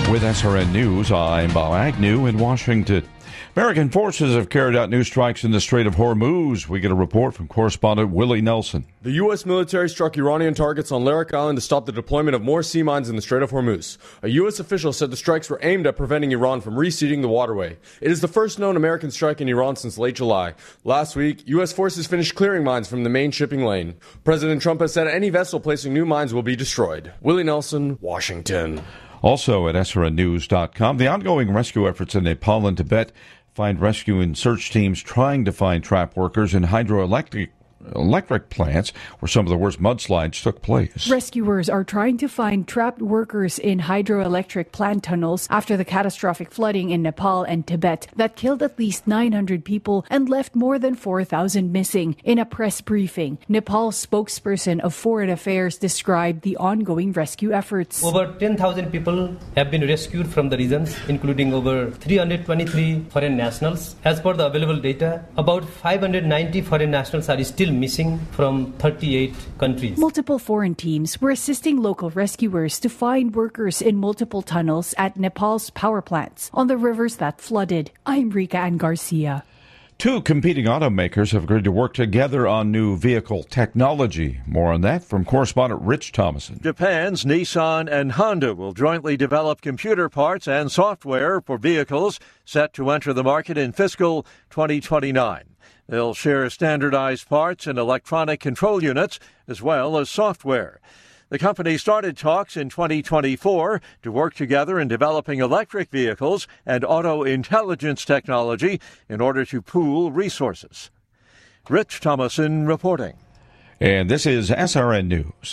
With SRN News, I'm Bob Agnew in Washington. American forces have carried out new strikes in the Strait of Hormuz. We get a report from correspondent Willie Nelson. The U.S. military struck Iranian targets on Larak Island to stop the deployment of more sea mines in the Strait of Hormuz. A U.S. official said the strikes were aimed at preventing Iran from reseeding the waterway. It is the first known American strike in Iran since late July. Last week, U.S. forces finished clearing mines from the main shipping lane. President Trump has said any vessel placing new mines will be destroyed. Willie Nelson, Washington. Also at srnnews.com, the ongoing rescue efforts in Nepal and Tibet find rescue and search teams trying to find trapped workers in hydroelectric plants where some of the worst mudslides took place. Rescuers are trying to find trapped workers in hydroelectric plant tunnels after the catastrophic flooding in Nepal and Tibet that killed at least 900 people and left more than 4,000 missing. In a press briefing, Nepal's spokesperson of Foreign Affairs described the ongoing rescue efforts. Over 10,000 people have been rescued from the regions, including over 323 foreign nationals. As per the available data, about 590 foreign nationals are still missing from 38 countries. Multiple foreign teams were assisting local rescuers to find workers in multiple tunnels at Nepal's power plants on the rivers that flooded. I'm Rika Ann Garcia. Two competing automakers have agreed to work together on new vehicle technology. More on that from correspondent Rich Thomason. Japan's Nissan and Honda will jointly develop computer parts and software for vehicles set to enter the market in fiscal 2029. They'll share standardized parts and electronic control units, as well as software. The company started talks in 2024 to work together in developing electric vehicles and auto intelligence technology in order to pool resources. Rich Thomason reporting. And this is SRN News.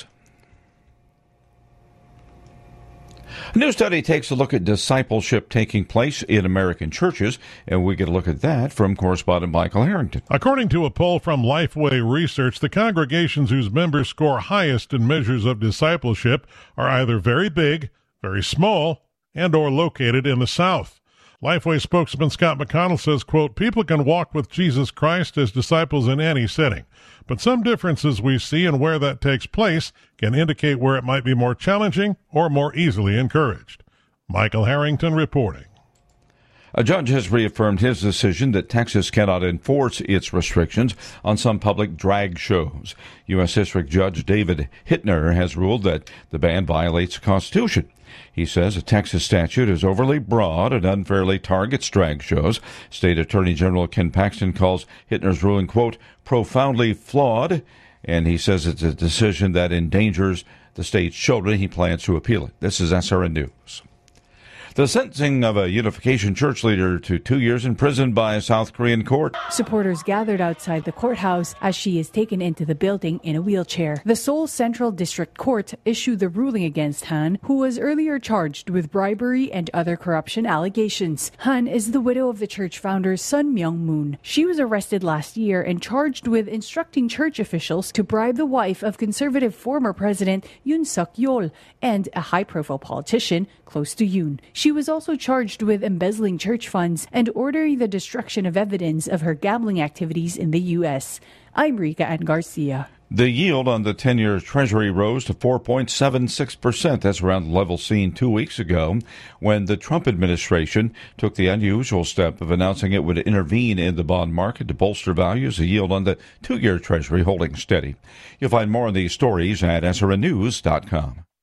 A new study takes a look at discipleship taking place in American churches, and we get a look at that from correspondent Michael Harrington. According to a poll from Lifeway Research, the congregations whose members score highest in measures of discipleship are either very big, very small, and or located in the South. Lifeway spokesman Scott McConnell says, quote, people can walk with Jesus Christ as disciples in any setting, but some differences we see in where that takes place can indicate where it might be more challenging or more easily encouraged. Michael Harrington reporting. A judge has reaffirmed his decision that Texas cannot enforce its restrictions on some public drag shows. U.S. District Judge David Hittner has ruled that the ban violates the Constitution. He says a Texas statute is overly broad and unfairly targets drag shows. State Attorney General Ken Paxton calls Hittner's ruling, quote, profoundly flawed, and he says it's a decision that endangers the state's children. He plans to appeal it. This is SRN News. The sentencing of a Unification Church leader to 2 years in prison by a South Korean court. Supporters gathered outside the courthouse as she is taken into the building in a wheelchair. The Seoul Central District Court issued the ruling against Han, who was earlier charged with bribery and other corruption allegations. Han is the widow of the church founder Sun Myung-moon. She was arrested last year and charged with instructing church officials to bribe the wife of conservative former President Yoon Suk-yeol and a high-profile politician close to Yoon. She was also charged with embezzling church funds and ordering the destruction of evidence of her gambling activities in the U.S. I'm Rika Ann Garcia. The yield on the 10-year Treasury rose to 4.76%. That's around the level seen 2 weeks ago when the Trump administration took the unusual step of announcing it would intervene in the bond market to bolster values. The yield on the 2-year Treasury holding steady. You'll find more on these stories at srnnews.com.